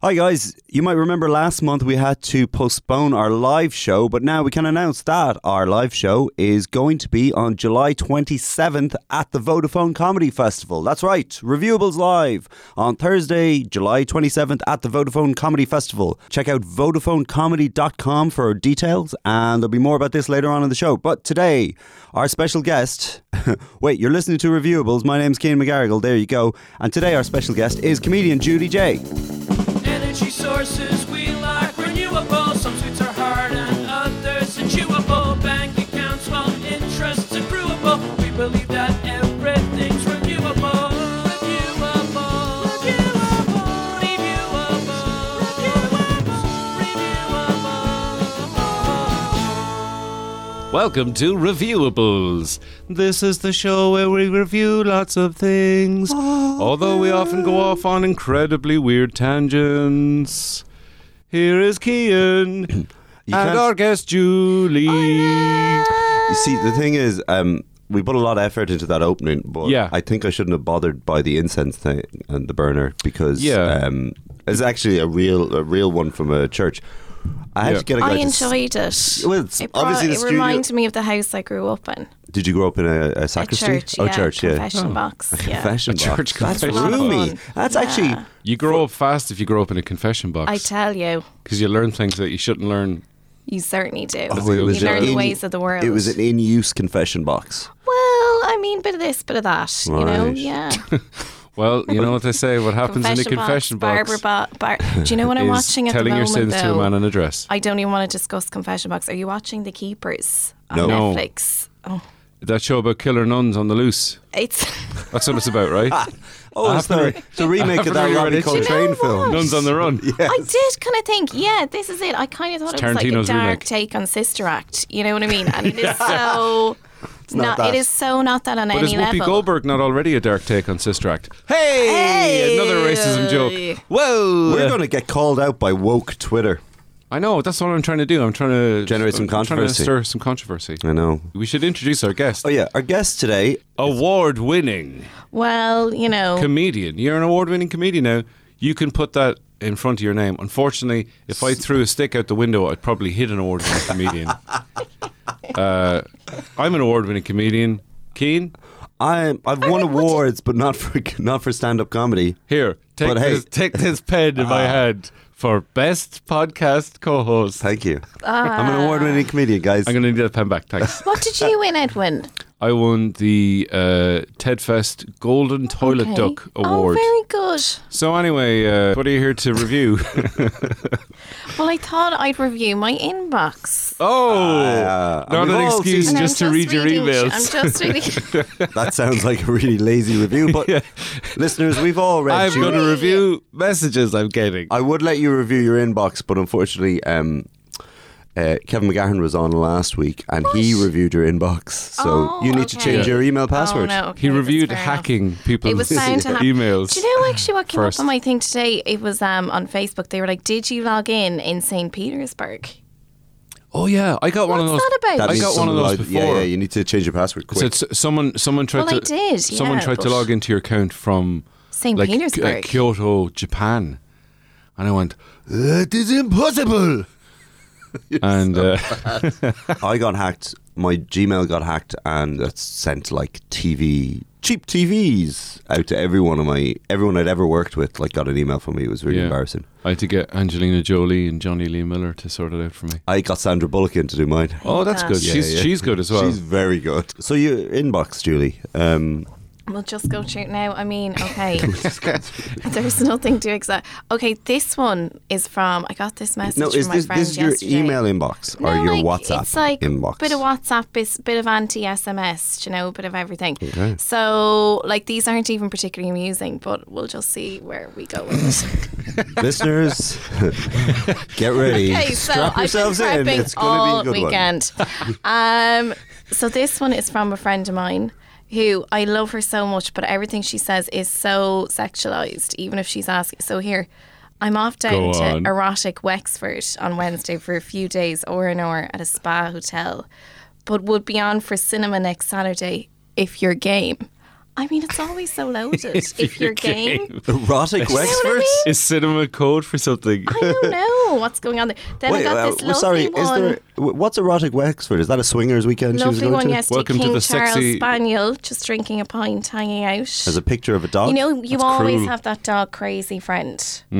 Hi guys, you might remember last month we had to postpone our live show, but now we can announce that our live show is going to be on July 27th at the Vodafone Comedy Festival. That's right, Reviewables Live on Thursday, July 27th at the Vodafone Comedy Festival. Check out VodafoneComedy.com for details, and there'll be more about this later on in the show. But today, our special guest, wait, you're listening to Reviewables, my name's Cian McGarrigle, there you go, and today our special guest is comedian Judy J. Energy sources we like renewable. Some sweets are hard and others are chewable. Bank accounts, well, interests accruable. We believe that everything's reviewable. Reviewable. Reviewable. Welcome to Reviewables. This is the show where we review lots of things, although we often go off on incredibly weird tangents. Here is Cian and our guest Julie. You see, the thing is, we put a lot of effort into that opening, but Yeah. I think I shouldn't have bothered by the incense thing and the burner because it's actually a real one from a church. I had to get a guy I to enjoyed it. Well, it's obviously the it studio. reminds me of the house I grew up in. Did you grow up in a sacristy? Church, oh, yeah. church, yeah. Confession box. Yeah. Confession A box. church That's confession box. roomy. That's actually. Yeah. You grow up fast if you grow up in a confession I box, tell you, because you learn things that you shouldn't learn. you certainly do. Oh, it you was learn the in- ways of the world. It was an in-use confession box. Well, I mean, bit of this, bit of that. You know, Right. yeah. Well, you know what they say, what happens in a confession box Do you know what I'm is watching at the telling your moment, sins to a though? man in a dress. I don't even want to discuss confession box. Are you watching The Keepers on No. No. Netflix? Oh, That show about killer nuns on the loose. it's That's what it's about, right? Oh, it's the remake of haven't that really read Robbie it. Do you know Coltrane what? film. Nuns on the run. I did kind of think, yeah, this is it. I kind of thought It's it was like a Tarantino's dark remake. take on Sister Act. You know what I mean? And it is so not that. It is so not that on But is any Whoopi level. Goldberg not already a dark take on Sister Act? Hey! Another racism joke. Whoa! We're going to get called out by woke Twitter. I know, that's what I'm trying to do. I'm trying to Generate some I'm trying to controversy. stir some controversy. I know. We should introduce our guest. Oh, yeah. Our guest today. Award-winning Well, you know, comedian. You're an award-winning comedian now. You can put that in front of your name. Unfortunately, if I threw a stick out the window, I'd probably hit an award-winning comedian. I'm an award-winning comedian. Cian, I've won awards, but not for stand-up comedy. here, But hey. take this pen in my hand for best podcast co-host. Thank you. I'm an award-winning comedian, guys. I'm going to need that pen back, thanks. what did you win, Edwin? I won the Ted Fest Golden Toilet Okay. Duck Award. Oh, very good. So anyway, what are you here to review? Well, I thought I'd review my inbox. Not we've an all excuse seen- And just to read your emails. I'm just reading. That sounds like a really lazy review, but listeners, we've all read I'm you. going to review messages I'm getting. I would let you review your inbox, but unfortunately, Kevin McGahern was on last week and he reviewed your inbox. So Oh, you need to okay. change your email password. Oh, no, okay, He that's reviewed fair enough. hacking people's It was found to happen. emails. Do you know actually what came First. up on my thing today? It was on Facebook. They were like, "Did you log in St. Petersburg?" Oh yeah, I got one of those. What's that about? I means got one of someone those lied- before. Yeah, you need to change your password quick. So it's, someone tried Well, to. I did, Someone yeah, tried to but- log into your account from St. like Petersburg. Kyoto, Japan, and I went, "That is impossible." And I got hacked. My Gmail got hacked, and it sent like cheap TVs out to everyone I'd ever worked with. Like, got an email from me. It was really Yeah. embarrassing. I had to get Angelina Jolie and Johnny Lee Miller to sort it out for me. I got Sandra Bullock in to do mine. Oh, that's good. Yeah, She's good as well. She's very good. So your inbox, Julie. We'll just go through it now. I mean, okay. There's nothing to exact. Okay, this one is from. I got this message No, from is my this friend your yesterday. email inbox or No, your like, WhatsApp it's like inbox? bit of WhatsApp, bit of anti-SMS, you know, a bit of everything. Okay. So, like, these aren't even particularly amusing, but we'll just see where we go with it. Listeners, get ready. Okay, so Strap yourselves I've in. been It's prepping going all to be a good weekend. So this one is from a friend of mine who I love her so much, but everything she says is so sexualized, even if she's asking. So here, I'm off down Go to on. erotic Wexford on Wednesday for a few days, R&R at a spa hotel, but would be on for cinema next Saturday if you're game. I mean, it's always so loaded if you're game. Erotic what I Wexford? mean? Is cinema code for something? I don't know what's going on there. Then I got this lovely sorry, one. what's Erotic Wexford? Is that a swingers weekend she was Lovely going one to? yesterday. Welcome to King the Charles sexy- Spaniel, just drinking a pint, hanging out. There's a picture of a dog. You know, you That's always cruel. have that dog crazy friend.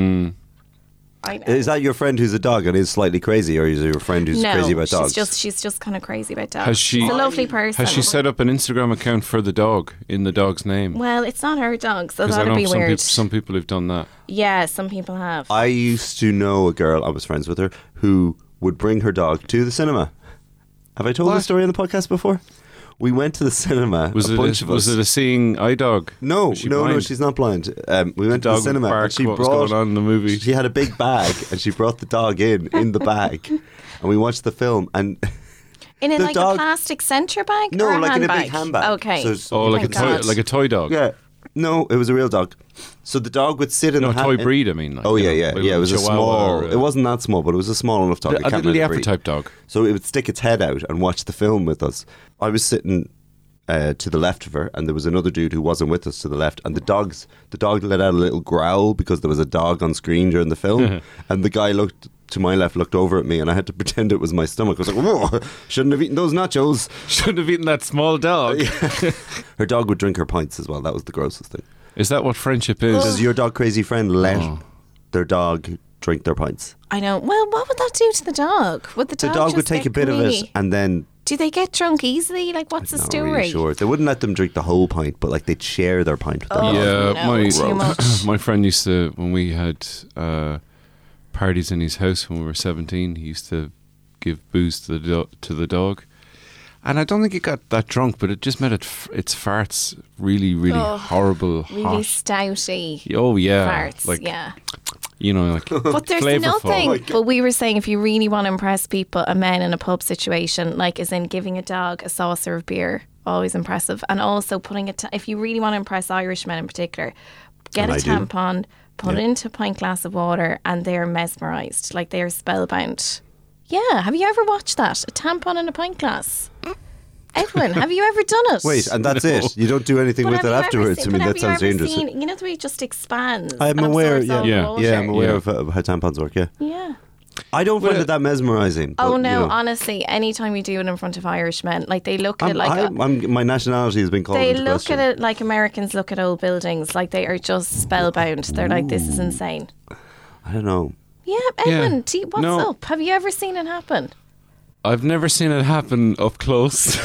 I know. Is that your friend who's a dog and is slightly crazy, or is it your friend who's no, crazy about dogs? she's just kind of crazy about dogs. Has she- She's a lovely person. Has she set up an Instagram account for the dog in the dog's name? Well, it's not her dog, so Because I that'd know be weird. some people have done that. Yeah, some people have. I used to know a girl, I was friends with her, who would bring her dog to the cinema. Have I told What? this story on the podcast before? We went to the cinema, Was a bunch of us. was it a seeing eye dog? No, Was she no, blind? she's not blind. We went to dog the cinema would bark and she what was brought going on in the movie. She had a big bag and she brought the dog in the bag, and we watched the film. And in the like dog- a plastic centre bag? no, or a like in a handbag? big handbag. Okay. So it's- Oh, like Thank God. a toy dog. yeah, no, it was a real dog. So the dog would sit in No, the toy breed. I mean. Like, Oh you yeah, know, yeah. It was a Chihuahua small. or It wasn't that small, but it was a small enough dog. I a can't little remember the Effort breed. type dog. So it would stick its head out and watch the film with us. I was sitting to the left of her, and there was another dude who wasn't with us to the left. And the dog let out a little growl because there was a dog on screen during the film, and the guy looked to my left, looked over at me, and I had to pretend it was my stomach. I was like, "Whoa, shouldn't have eaten those nachos." Shouldn't have eaten that small dog. Her dog would drink her pints as well. That was the grossest thing. Is that what friendship is? Does your dog crazy friend let Oh. their dog drink their pints? I know. Well, what would that do to the dog? Would the The dog, dog just would take get a bit of it greedy? and then. Do they get drunk easily? Like, what's the Not story? really sure. They wouldn't let them drink the whole pint, but like they'd share their pint with their Oh, dog. Yeah, no, too much. my friend used to, when we had parties in his house when we were 17, he used to give booze to the dog. And I don't think it got that drunk, but it just made its farts really, really Oh, horrible, Really hot. stouty Oh yeah, farts. like Yeah. you know, like But there's flavorful. nothing. But we were saying if you really want to impress people, a man in a pub situation, like as in giving a dog a saucer of beer, always impressive. And also putting it, if you really want to impress Irish men in particular, get And a I do. tampon, put it into a pint glass of water, and they're mesmerised. Like they're spellbound. Yeah. Have you ever watched that? A tampon in a pint glass? Edwin, have you ever done it? Wait, and that's it. You don't do anything But with have it you ever afterwards. seen- I mean, but that have you sounds ever dangerous. seen- you know the way it just expands. I'm and aware. absorbs all the Yeah. water? Yeah, I'm aware Yeah. of how tampons work. Yeah, Yeah. I don't find it that mesmerising. Oh but, no! you know, Honestly, anytime you do it in front of Irish men, like they look at it I'm, like my nationality has been called they into look question. at it like Americans look at old buildings. Like they are just spellbound. They're like, "This is insane." I don't know. Yeah, Edwin, what's No. up? Have you ever seen it happen? I've never seen it happen up close.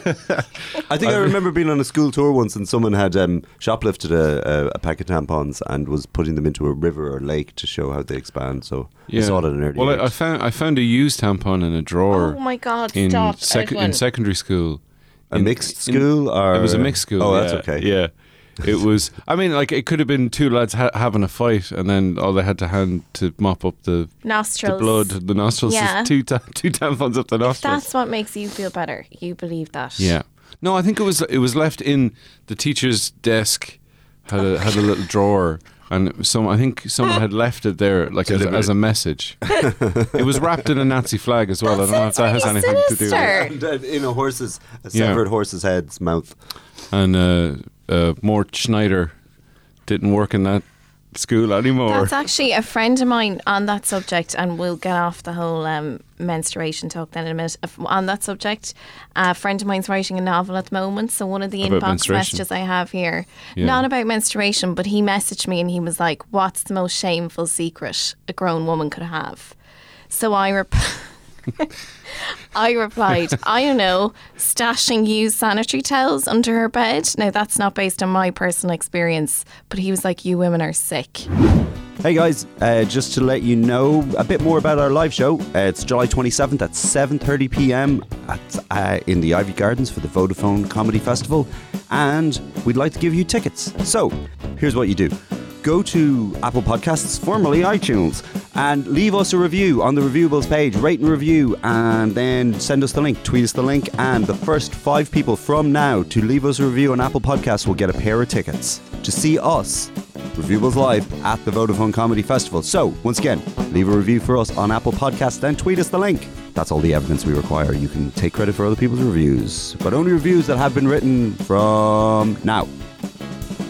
I think I remember being on a school tour once, and someone had shoplifted a pack of tampons and was putting them into a river or lake to show how they expand. So I saw it at an early Well, age. I found a used tampon in a drawer Oh my God! in Stop, Edwin. in secondary school. A mixed school, or It was a mixed school. Oh, yeah, that's okay. Yeah. It was. I mean, like it could have been two lads having a fight, and then all they had to hand to mop up the Nostrils. blood, the nostrils. Yeah. Is two tampons up the nostrils. That's what makes you feel better. You believe that. Yeah. No, I think it was left in the teacher's desk. Had a little drawer, and I think someone had left it there like as a message. It was wrapped in a Nazi flag as well. I don't know if that has really anything to do with it. sinister. And, in a severed horse's head's mouth. And Mort Schneider didn't work in that school anymore. That's actually a friend of mine on that subject, and we'll get off the whole menstruation talk then in a minute. On that subject, a friend of mine's writing a novel at the moment, so one of the About inbox menstruation. messages I have here, Yeah. not about menstruation, but he messaged me and he was like, "What's the most shameful secret a grown woman could have?" So I I replied, I don't know, stashing used sanitary towels under her bed. Now, that's not based on my personal experience, but he was like, "You women are sick." Hey guys, just to let you know a bit more about our live show. It's July 27th at 7:30 p.m. In the Ivy Gardens for the Vodafone Comedy Festival, and we'd like to give you tickets. So, here's what you do. Go to Apple Podcasts, formerly iTunes, and leave us a review on the Reviewables page. Rate and review, and then send us the link. Tweet us the link, and the first 5 people from now to leave us a review on Apple Podcasts will get a pair of tickets to see us, Reviewables Live, at the Vodafone Comedy Festival. So, once again, leave a review for us on Apple Podcasts, then tweet us the link. That's all the evidence we require. You can take credit for other people's reviews, but only reviews that have been written from now.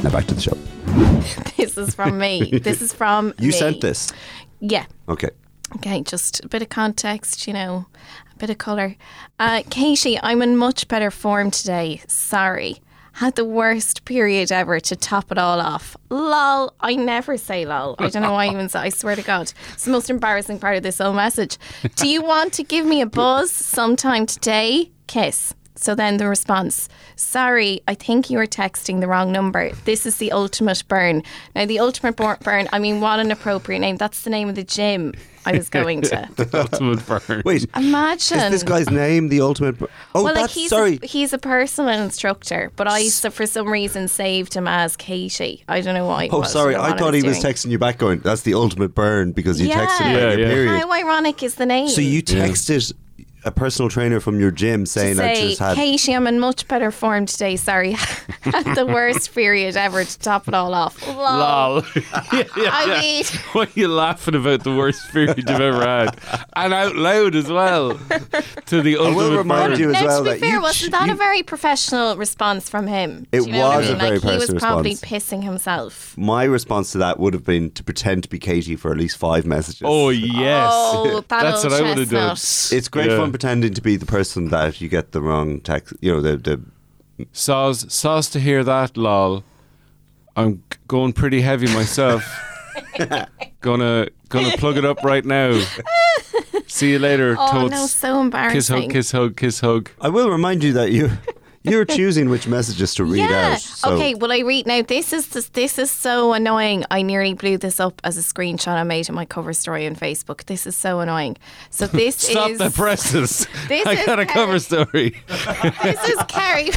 Now back to the show. This is from me. This is from You me. sent this. Yeah. Okay. Okay, just a bit of context, a bit of colour. Katie, I'm in much better form today. Sorry. Had the worst period ever to top it all off. Lol. I never say lol. I don't know why I even say. I swear to God. It's the most embarrassing part of this whole message. Do you want to give me a buzz sometime today? Kiss. So then the response, sorry, I think you were texting the wrong number. This is the Ultimate Burn. Now, the Ultimate Burn, I mean, what an appropriate name. That's the name of the gym I was going to. Ultimate Burn. Wait. Imagine. Is this guy's name the Ultimate? Oh, well, that's he's sorry. he's a personal instructor, but I, for some reason, saved him as Katie. I don't know why. Oh, sorry. I thought he was texting you back going, that's the Ultimate Burn because you texted him about your period. How ironic is the name? So you texted a personal trainer from your gym saying I just had... Katie, I'm in much better form today. Sorry. Had the worst period ever to top it all off. Lol. I mean... Why are you laughing about the worst period you've ever had? And out loud as well. To the Ultimate will remind Burn. you as Now, well to be that fair, you- wasn't that you- a very professional response from him? It Do you know what I was a mean? very He was personal probably response. pissing himself. My response to that would have been to pretend to be Katie for at least 5 messages. Oh, yes. Oh, that That's old what I would have done. chestnut. It's great Yeah. fun pretending to be the person that you get the wrong text. The Soz to hear that, lol. I'm going pretty heavy myself. gonna plug it up right now. See you later, Oh, totes. no, so embarrassing. Kiss hug, kiss hug, kiss hug. I will remind you that you're choosing which messages to read Yeah. out. So Okay. Well, I read now. This is so annoying. I nearly blew this up as a screenshot I made in my cover story on Facebook. This is so annoying. So this Stop is the presses. This I is got a cover story. this is Carrie.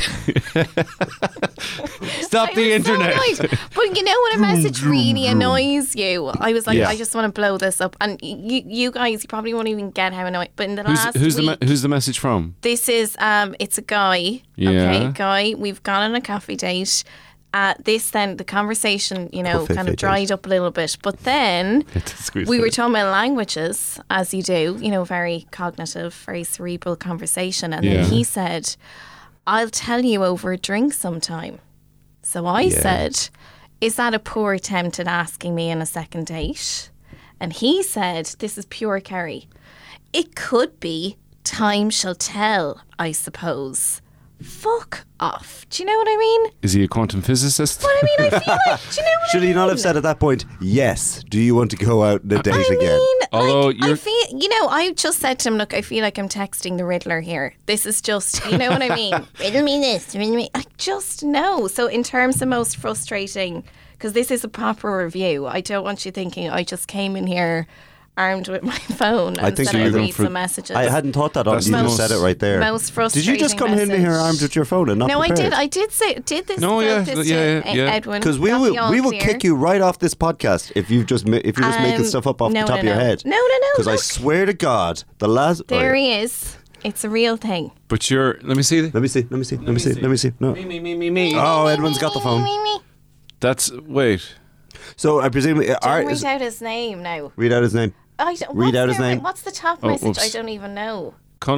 Stop I the was so internet. annoyed. But you know when a message really annoys you, I was like, Yeah. I just want to blow this up. And you guys, you probably won't even get how annoyed. But in the last Who's week, who's the message from? this is it's a guy. Yeah. Okay, guy. We've gone on a coffee date. The conversation, Coffee kind of date. dried up a little bit. But then Squeeze we were it. talking about languages, as you do, very cognitive, very cerebral conversation. And Yeah. then he said, I'll tell you over a drink sometime. So I said, is that a poor attempt at asking me on a second date? And he said, this is pure Kerry. It could be. Time shall tell, I suppose. Fuck off. Do you know what I mean? Is he a quantum physicist? But I mean, I feel like, do you know what should I he mean? not have said at that point, yes, do you want to go out on a date I again? mean, Although like, I you're- feel, I just said to him, look, I feel like I'm texting the Riddler here. This is just, you know what I mean? Riddle me this, riddle me. I just know. So in terms of most frustrating, because this is a proper review, I don't want you thinking I just came in here armed with my phone I and think said you're I'd going read for- some messages. I hadn't thought that on. That's You the just most- said it right there. most Did you just frustrating come in here message. armed with your phone and not No, prepared? I did did this. No, yeah, this yeah, to yeah. Edwin. Because we Got me will all we will clear. kick you right off this podcast if you're just making stuff up off no, the top no, of your no. head. No. Because I Look. swear to God, the last. There oh, he is. It's a real thing. But you're. Let me see. Let me see. No. Me. Oh, Edwin's got the phone. That's wait. So I presume Don't Art read is, out his name now. read out his name. I don't, Read what's out his their- name. What's the top Oh, message? oops. I don't even know. Con-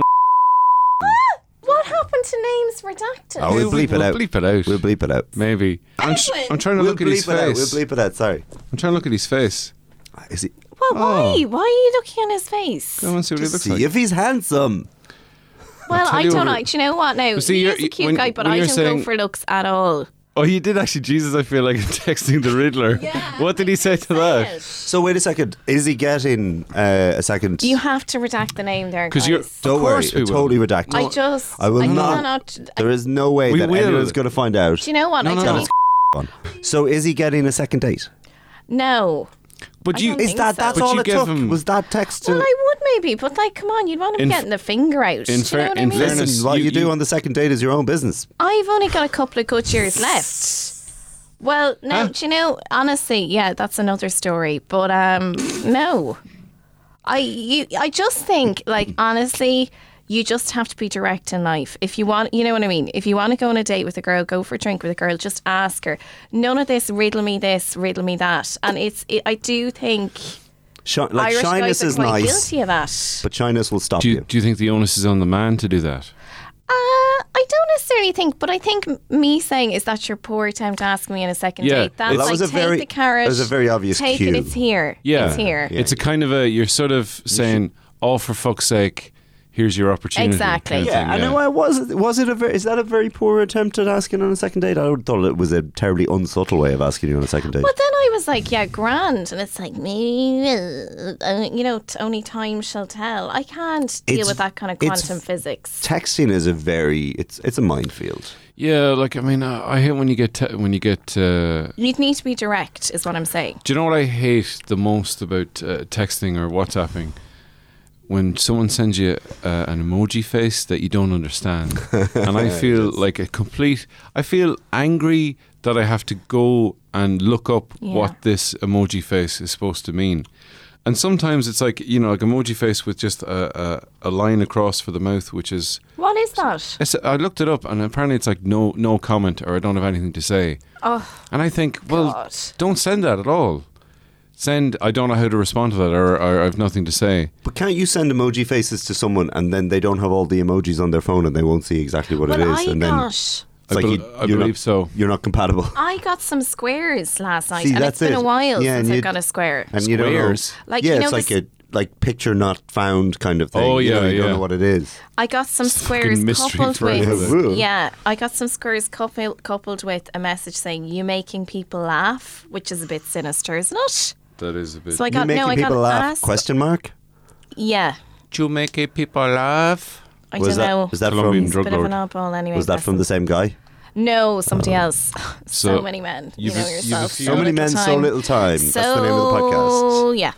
What happened to names redacted? Oh, we'll bleep it out. Bleep it out. We'll bleep it out. Maybe. Edwin. I'm trying to We'll look at his bleep it out. face. We'll bleep it out. Sorry. I'm trying to look at his face. Is he? Well, why? Oh. Why are you looking at his face? Go and see what he Just looks see like. if he's handsome. Well, tell I you don't what- know. Do you know what now? But see, He you're- is a cute when- guy, but when I you're don't saying- go for looks at all. Oh, you did actually. Jesus, I feel like I'm texting the Riddler. Yeah, What did he say to that? So wait a second. Is he getting a second? You have to redact the name there, Because guys. you're. Don't of worry. course we will. Totally redacted. I will not. cannot. There is no way We that will. anyone's going to find out. Do you know what? No, I no, don't no. even- One. So is he getting a second date? No. But I you. don't Is think that so. that's But all you it give took? him- Was that text to? Well, I would maybe, but like, come on, you'd want him In- getting the finger out. in Do you know what I in mean? fairness- Listen, what you- you do you- on the second date is your own business. I've only got a couple of good years left. Well, no, Huh? do you know, honestly, yeah, that's another story. But no, I just think, like, honestly, you just have to be direct in life. If you want, you know what I mean. If you want to go on a date with a girl, go for a drink with a girl. Just ask her. None of this riddle me this, riddle me that. And I do think Irish shyness guys are is quite nice, guilty of that. but shyness will stop Do you. you think the onus is on the man to do that? I don't necessarily necessarily think, but I think me saying is that your poor attempt asking me on a second Yeah. date. That's Well, that like was a take very- the carrot. that was a very obvious take cue. it. It's here. Yeah. It's here. Yeah. It's a kind of you're sort of saying, oh, for fuck's sake, here's your opportunity. Exactly. kind of Yeah, thing, I know. Is that a very poor attempt at asking on a second date? I thought it was a terribly unsubtle way of asking you on a second date. But then I was like, yeah, grand. And it's like, maybe, only time shall tell. I can't deal It's- with that kind of it's- quantum physics. Texting is it's a minefield. Yeah, like I mean, I hate when you get You'd need to be direct, is what I'm saying. Do you know what I hate the most about texting or WhatsApping? When someone sends you an emoji face that you don't understand, and I feel like I feel angry that I have to go and look up Yeah. what this emoji face is supposed to mean. And sometimes it's like like emoji face with just a line across for the mouth, which is What is that? I looked it up, and apparently it's like no comment, or I don't have anything to say. Oh, And I think, well, God. don't send that at all. Send, I don't know how to respond to that, or I have nothing to say. But can't you send emoji faces to someone and then they don't have all the emojis on their phone and they won't see exactly what well, it is? I And then got... it's I like you're believe not, so. You're not compatible. I got some squares last night, See, and that's it's been it. a while Yeah, since and I you- got a square. And you don't know. Squares? Like, yeah, you know it's like this- picture not found kind of thing. Oh, You know, yeah, you don't yeah. know what it is. I got some fucking squares mystery coupled phrase. with I got some squares coupled with a message saying "you making people laugh," which is a bit sinister, isn't it? That is a bit. So I You got making I got people laugh? asked. Question mark. Yeah, you make people laugh? I Was don't that know. was that Colombian from drug Bit of lord. an oddball anyway. was that from the same guy? No, somebody else. So So many men. You you've know a- you've a yourself. few- So many men, so little time. That's the name of the podcast. So yeah.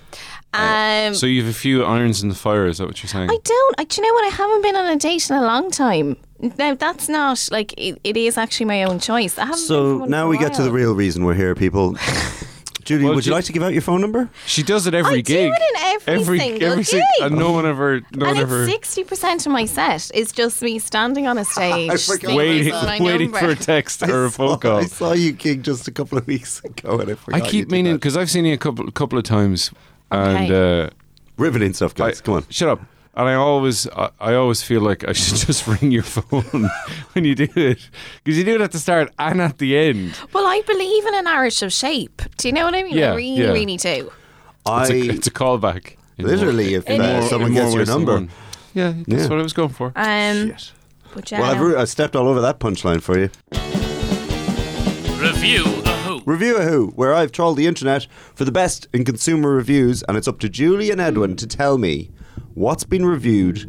So you have a few irons in the fire. Is that what you're saying? I don't. Do you know what? I haven't been on a date in a long time. Now that's not like it is actually my own choice. I haven't. been So for one now for a we get to the while. real reason we're here, people. Julie, Well, would you Ju- like to give out your phone number? She does it every I do gig. it in every single gig. And no one ever. And it's 60% of my set is just me standing on a stage, forgot. singing my waiting number. for a text or a phone call. I saw you gig just a couple of weeks ago, and I I forgot. you keep did meaning that. because I've seen you a couple of times, and Okay. Riveting stuff, guys. Come on. shut up. And I always feel like I should just ring your phone when you do it, because you do it at the start and at the end. Well, I believe in a narrative shape. Do you know what I mean? Yeah, I really, yeah. really do. It's a callback. in literally, if It is. someone in gets more your ways than number. one. Yeah, that's Yeah. what I was going for. Shit. But yeah, Well, no. I stepped all over that punchline for you. Review a Who. Review a Who, where I've trolled the internet for the best in consumer reviews, and it's up to Julie and Edwin to tell me what's been reviewed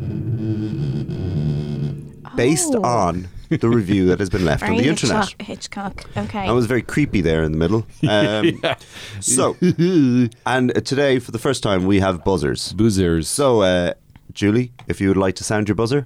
based Oh. on the review that has been left on Very the internet. Hitchcock. Okay. That was very creepy there in the middle. So, and today, for the first time, we have buzzers. Boozers. So, Julie, if you would like to sound your buzzer.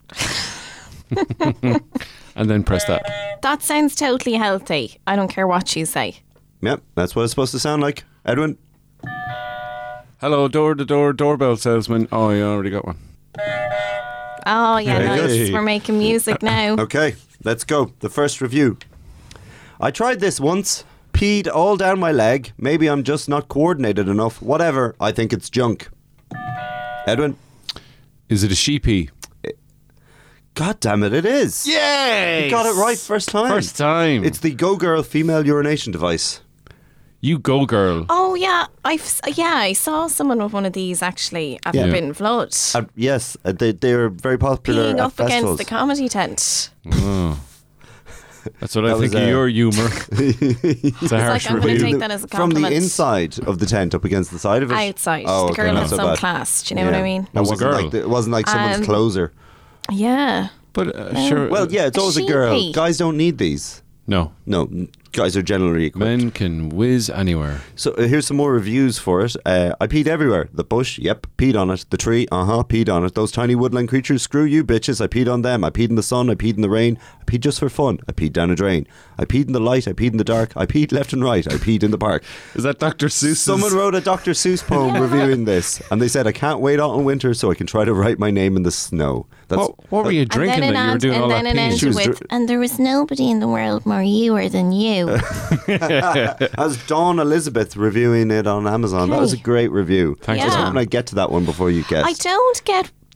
And then press that. That sounds totally healthy. I don't care what you say. Yep, that's what it's supposed to sound like. Edwin? Hello, door-to-door doorbell salesman. Oh, you already got one. Oh yeah, Very nice. good. We're making music now. Okay, let's go. The first review. I tried this once, peed all down my leg. Maybe I'm just not coordinated enough. Whatever, I think it's junk. Edwin? Is it a sheepy? God damn it, it is. Yay! You got it right first time. First time. It's the Go Girl female urination device. You go, girl. Oh yeah, I saw someone with one of these actually at Yeah. the Bin Flood. Yes, they're very popular Peeing at up festivals. against the comedy tent. That's what I That think was, of your humour. It's a harsh like, I'm gonna review. take that as a From the compliment. inside of the tent up against the side of it? Outside. Oh, The okay, girl not had so some bad. class. Do you know what I mean? That Was a wasn't girl? like it wasn't like someone's closer. Yeah. But sure. Well, yeah, it's always a girl. sheepy. Guys don't need these. No. No, guys are generally equipped. Men can whiz anywhere. So here's some more reviews for it. I peed everywhere. The bush, yep, peed on it. The tree, peed on it. Those tiny woodland creatures, screw you bitches. I peed on them. I peed in the sun. I peed in the rain. I peed just for fun. I peed down a drain. I peed in the light. I peed in the dark. I peed left and right. I peed in the park. Is that Dr. Seuss? Someone wrote a Dr. Seuss poem reviewing this, and they said, I can't wait out in winter so I can try to write my name in the snow. That's What were you drinking that you were doing all that and then peeing? it She was ended with, and there was nobody in the world more youer than you. As Dawn Elizabeth reviewing it on Amazon. That was a great review. Thanks, I was Yeah. hoping I'd get to that one before you guessed. I don't get the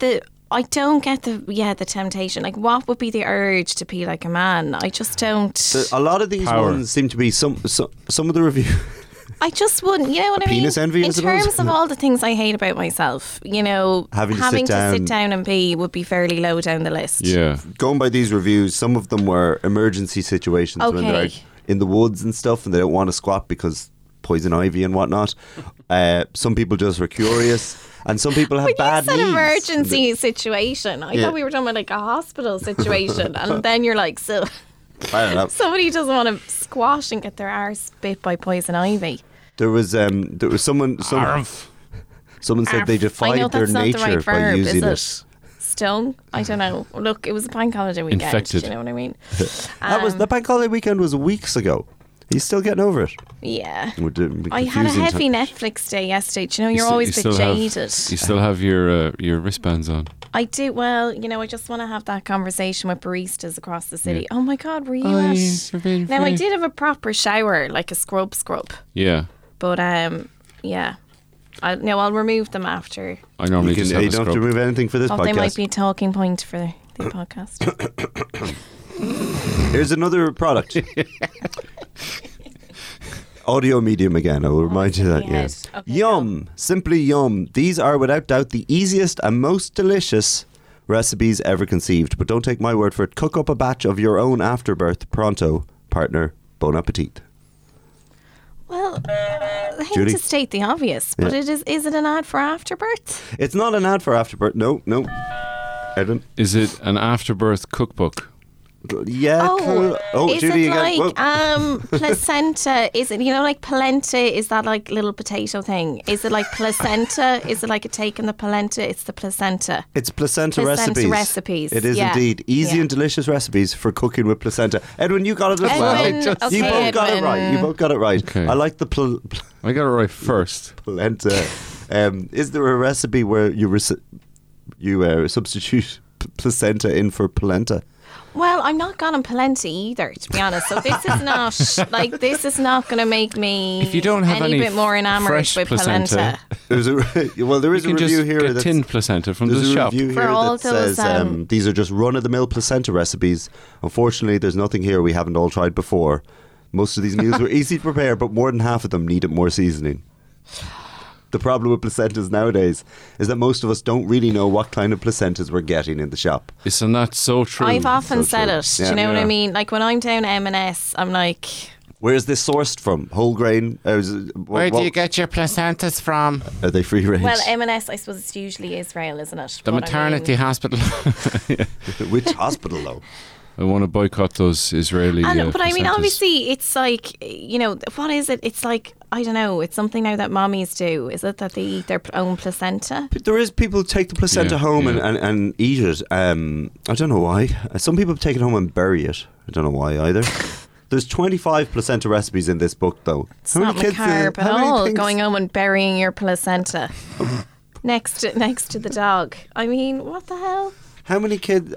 I don't get the temptation. Like, what would be the urge to pee like a man? I just don't. A lot of these Power. ones seem to be some of the review. I just wouldn't. You know what I mean? Penis envy, I in suppose? terms of all the things I hate about myself, you know, Having to having sit to sit down. down and pee would be fairly low down the list. Yeah. Going by these reviews, some of them were emergency situations when they're Okay. out in the woods and stuff, and they don't want to squat because poison ivy and whatnot. Some people just were curious, and some people have When bad you said knees. emergency situation, I Yeah. thought we were talking about like a hospital situation, and then you're like, so I don't know. somebody doesn't want to squash and get their arse bit by poison ivy. There was someone said they I know defied their that's not the nature right by verb, using is it? Stone? I don't know. Look, it was a bank holiday weekend. Infected. Do you know what I mean? That was the bank holiday weekend was weeks ago. He's still getting over it. Yeah. Would it be I had a confusing heavy to- Netflix day yesterday. Do you know, You you're sti- always you a bit still have- jaded. You still have your wristbands on. I do. Well, you know, I just want to have that conversation with baristas across the city. Yeah. Oh my God, were you Oh, at? you're being Now, I funny. did have a proper shower, like a scrub. Yeah. But, yeah. I'll remove them after. I normally You just have don't a have to scrub. remove anything for this Thought they might podcast. be a talking point for the podcast. Here's another product. Audio medium again. I will remind you that. yeah. Yes. Okay, Yum. Simply yum. These are without doubt the easiest and most delicious recipes ever conceived. But don't take my word for it. Cook up a batch of your own afterbirth pronto, partner. Bon appetit. Well, I hate Judy? to state the obvious, but Yeah. is it an ad for Afterbirth? It's not an ad for afterbirth. No. Edwin. Is it an afterbirth cookbook? Yeah. cool. Oh, is Judy it again. like Whoa. placenta? Is it, you know, like polenta? Is that like little potato thing? Is it like placenta? Is it like a take on the polenta? It's the placenta. It's placenta Placenta recipes. recipes, It is yeah. indeed. Easy Yeah. and delicious recipes for cooking with placenta. Edwin, you got it as well. Edwin, just- okay, You both got it Edwin. right. You both got it right. Okay. I like the I got it right first. polenta. Is there a recipe where you substitute placenta in for polenta? Well, I'm not gone on polenta either, to be honest. So this is not like this is not going to make me If you don't have any bit more enamored fresh with placenta, There's a there is you a can review just here get that's tinned placenta from there's the a shop. review For here all that those, says these are just run-of-the-mill placenta recipes. Unfortunately, there's nothing here we haven't all tried before. Most of these meals were easy to prepare, but more than half of them needed more seasoning. The problem with placentas nowadays is that most of us don't really know what kind of placentas we're getting in the shop. Isn't that so true? I've often so said true. it. Do Yeah. you know what Yeah. I mean? Like when I'm down M&S, I'm like, Where is this sourced from? Whole grain? Where do you get your placentas from? Are they free range? well, M&S, I suppose it's usually Israel, isn't it? The But I maternity mean- hospital. Which hospital though? I want to boycott those Israeli. But I mean, placentas. obviously, it's like, you know, what is it? It's like, I don't know, it's something now that mommies do. Is it that they eat their own placenta? There is people who take the placenta Yeah, home yeah. and eat it. I don't know why. Some people take it home and bury it. I don't know why either. There's 25 placenta recipes in this book, though. It's not macabre at all, going home and burying your placenta next to the dog. I mean, what the hell? How many kids?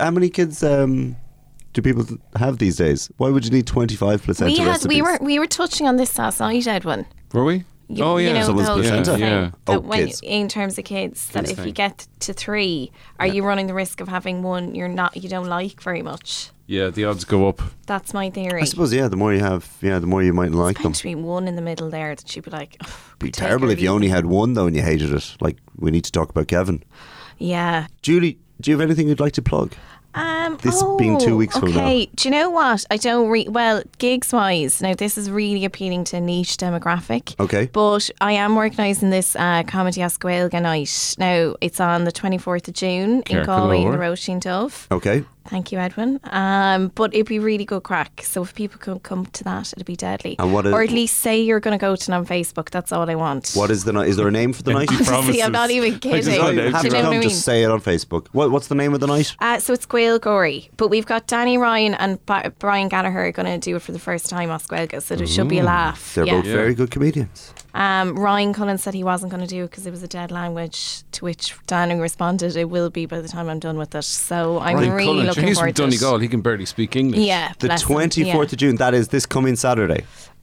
Do people have these days? Why would you need 25 placenta recipes? We were touching on this last night, Edwin. Were we? You know, Someone's the whole placenta? thing, Yeah. Oh, that when kids. in terms of kids, that Kids if you thing. get to 3, are you running the risk of having one you don't like very much? Yeah, the odds go up. That's my theory. I suppose, yeah, the more you have, the more you might like them. Meant to be one in the middle there that you'd be like, "Ugh, Be take terrible or if you leave only it." had one, though, and you hated it. Like, we need to talk about Kevin. Yeah. Julie, do you have anything you'd like to plug? This being 2 weeks from now. Okay, do you know what? I don't well, gigs wise, now this is really appealing to a niche demographic. Okay. But I am organising this Comedy Asquailga night. Now, it's on the 24th of June in Cerca Galway in the Lower. Roisin Dove. Okay. Thank you, Edwin. But it'd be really good crack. So if people could come to that, it'd be deadly. And what is- or at least say you're going to go to it on Facebook. That's all I want. What is the night? Is there a name for the night? See, I'm not even kidding. just wanted You to have Do to you know what I come, mean? just say it on Facebook. What's the name of the night? So it's Gael Gory, but we've got Danny Ryan and Brian Gallagher going to do it for the first time on Squelga, so there should be a laugh. They're yeah. both very good comedians. Ryan Cullen said he wasn't going to do it because it was a dead language, to which Danny responded, "It will be by the time I'm done with it." So I'm Ryan really Cullen, looking he's from forward to it. Donegal. He can barely speak English. Yeah, The bless him, 24th yeah. of June, that is this coming Saturday.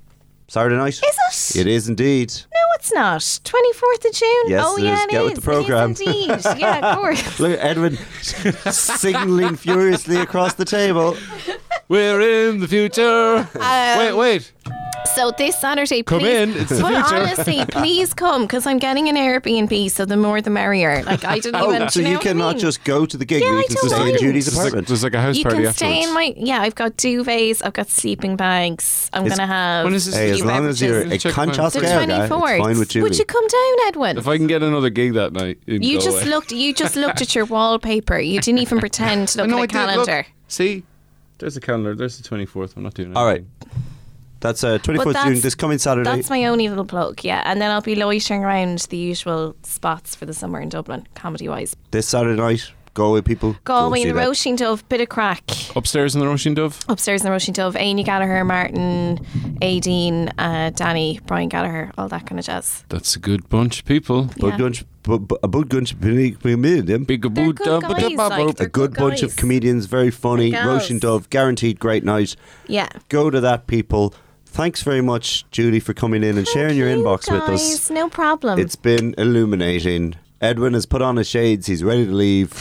Saturday night. Is it? It is indeed. No, it's not. 24th of June? Yes, oh, it yeah, is. it Get is. with the programme. It is indeed. Yeah, of course. Look at Edwin signaling furiously across the table. We're in the future. Wait. So this Saturday, Come please, in, it's the but future. honestly, please come, because I'm getting an Airbnb, so the more the merrier. Like, I didn't even. So do know you what I cannot mean? just go to the gig. Yeah, but you I can don't stay in mind. Judy's There's apartment. there's like a house You party can afterwards. stay in my. Yeah, I've got duvets, I've got sleeping bags. I'm It's- going to have. When is this? Hey, as long as you're a Check mine. conscious the girl, guy, it's 24th. fine with Judy. Would you come down, Edwin? If I can get another gig that night, You go just away. looked. You just looked at your wallpaper. You didn't even pretend to look No, at a I did. Look. calendar. See, there's a calendar. There's the 24th. I'm not doing it. All right. That's 24th But June, this coming Saturday. That's my only little plug, yeah. And then I'll be loitering around the usual spots for the summer in Dublin, comedy-wise. This Saturday night, Galway people. Galway go in the see that. Roisin Dove, bit of crack. Upstairs in the Roisin Dove. Upstairs in the Roisin Dove, Amy Gallagher, Martin, Aideen, Danny, Brian Gallagher, all that kind of jazz. That's a good bunch of people. But Yeah. gunch, a good bunch of comedians. Big They're good guys, like, A they're good bunch guys. of comedians, very funny. And gals. Roisin Dove, guaranteed great night. Yeah. Go to that, people. Thanks very much, Judy, for coming in and sharing your Thank you, inbox with us. guys, no problem. It's been illuminating. Edwin has put on his shades. He's ready to leave.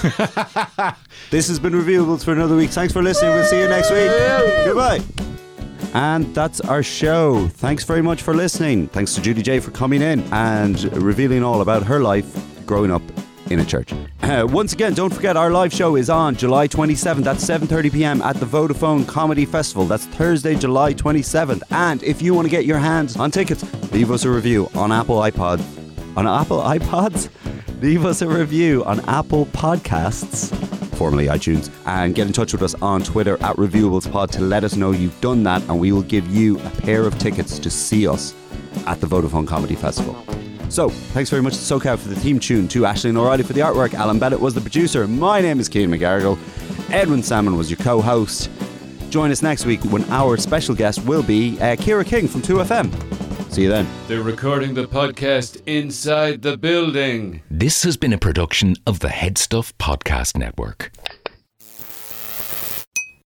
This has been Reviewables for another week. Thanks for listening. We'll see you next week. Goodbye. And that's our show. Thanks very much for listening. Thanks to Judy J for coming in and revealing all about her life growing up in a church. Once again, don't forget our live show is on July 27th at 7:30 p.m. at the Vodafone Comedy Festival. That's Thursday, July 27th. And if you want to get your hands on tickets, leave us a review on Apple iPods. On Apple iPods? Leave us a review on Apple Podcasts, formerly iTunes, and get in touch with us on Twitter at ReviewablesPod to let us know you've done that, and we will give you a pair of tickets to see us at the Vodafone Comedy Festival. So, thanks very much to SoCal for the theme tune, to Aisling O'Reilly for the artwork, Alan Bennett was the producer, my name is Cian McGarrigle, Edwin Salmon was your co-host. Join us next week when our special guest will be Ciara King from 2FM. See you then. They're recording the podcast inside the building. This has been a production of the Head Stuff Podcast Network.